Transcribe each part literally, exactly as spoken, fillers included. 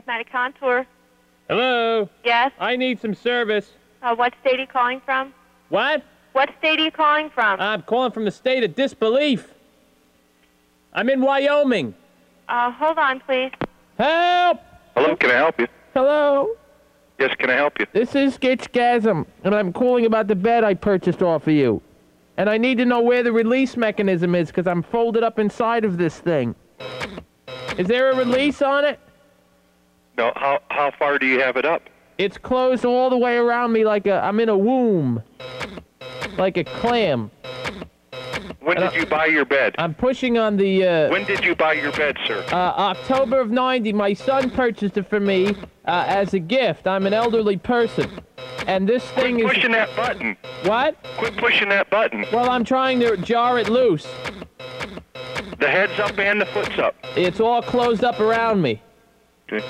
Cosmetic Contour. Hello? Yes? I need some service. Uh, what state are you calling from? What? What state are you calling from? I'm calling from the state of disbelief. I'm in Wyoming. Uh, hold on, please. Help! Hello, can I help you? Hello? Yes, can I help you? This is Skitchgasm, and I'm calling about the bed I purchased off of you. And I need to know where the release mechanism is, because I'm folded up inside of this thing. Is there a release on it? No, how how far do you have it up? It's closed all the way around me like a... I'm in a womb. Like a clam. When did you buy your bed? I'm pushing on the, uh... When did you buy your bed, sir? Uh, October of ninety, my son purchased it for me uh, as a gift. I'm an elderly person. And this thing Quit is... pushing that button. What? Quit pushing that button. Well, I'm trying to jar it loose. The head's up and the foot's up. It's all closed up around me. Okay.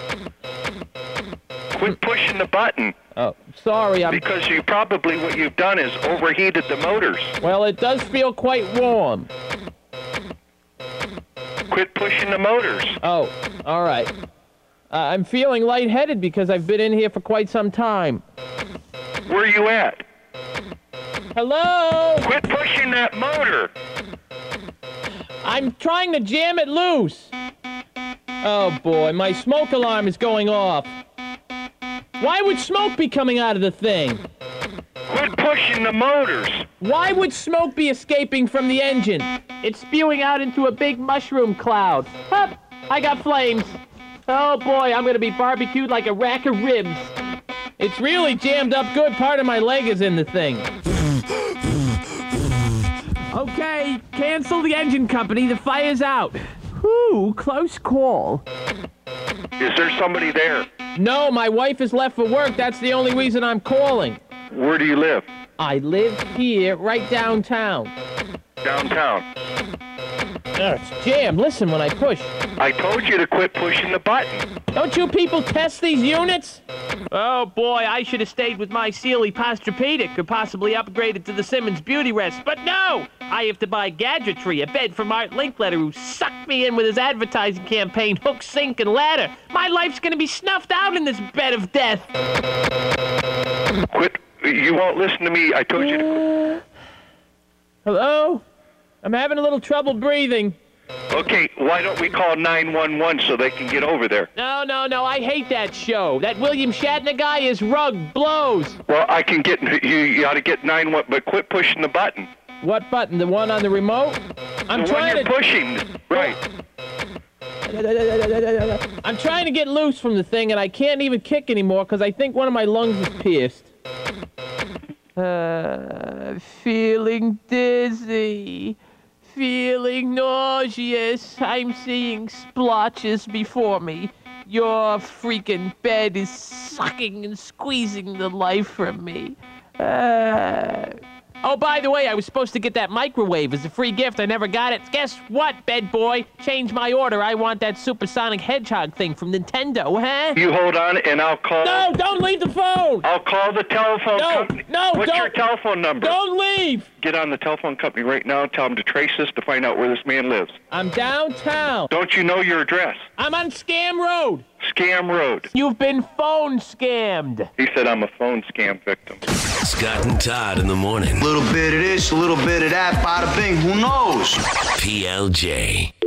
Quit pushing the button. Oh, sorry, I'm... Because you probably, what you've done is overheated the motors. Well, it does feel quite warm. Quit pushing the motors. Oh, all right. Uh, I'm feeling lightheaded because I've been in here for quite some time. Where are you at? Hello? Quit pushing that motor. I'm trying to jam it loose. Oh, boy, my smoke alarm is going off. Why would smoke be coming out of the thing? Quit pushing the motors. Why would smoke be escaping from the engine? It's spewing out into a big mushroom cloud. Hup! I got flames. Oh, boy, I'm gonna be barbecued like a rack of ribs. It's really jammed up good. Part of my leg is in the thing. Okay, cancel the engine company. The fire's out. Whew, close call. Is there somebody there? No, my wife has left for work. That's the only reason I'm calling. Where do you live? I live here, right downtown. Downtown. Oh, it's jammed. Listen when I push. I told you to quit pushing the button. Don't you people test these units? Oh, boy, I should have stayed with my Sealy Posturepedic or possibly upgraded to the Simmons Beauty Rest. But no! I have to buy gadgetry, a bed from Art Linkletter, who sucked me in with his advertising campaign, Hook, Sink, and Ladder. My life's gonna be snuffed out in this bed of death. Quit. You won't listen to me. I told you to... Hello? I'm having a little trouble breathing. Okay, why don't we call nine one one so they can get over there? No, no, no, I hate that show. That William Shatner guy is rug blows. Well, I can get... You, you ought to get nine one one, but quit pushing the button. What button? The one on the remote? I'm the trying one you're to... pushing. Right. I'm trying to get loose from the thing, and I can't even kick anymore because I think one of my lungs is pierced. Uh, feeling dizzy. Feeling nauseous. I'm seeing splotches before me. Your freaking bed is sucking and squeezing the life from me. Uh... Oh, by the way, I was supposed to get that microwave as a free gift. I never got it. Guess what, bed boy? Change my order. I want that supersonic hedgehog thing from Nintendo, huh? You hold on, and I'll call... No, don't leave the phone! I'll call the telephone No, company. no, What's don't... your telephone number? Don't leave! Get on the telephone company right now and tell them to trace this to find out where this man lives. I'm downtown. Don't you know your address? I'm on Scam Road. Scam Road. You've been phone scammed. He said I'm a phone scam victim. Scott and Todd in the morning. A little bit of this, a little bit of that, bada bing, who knows? P L J.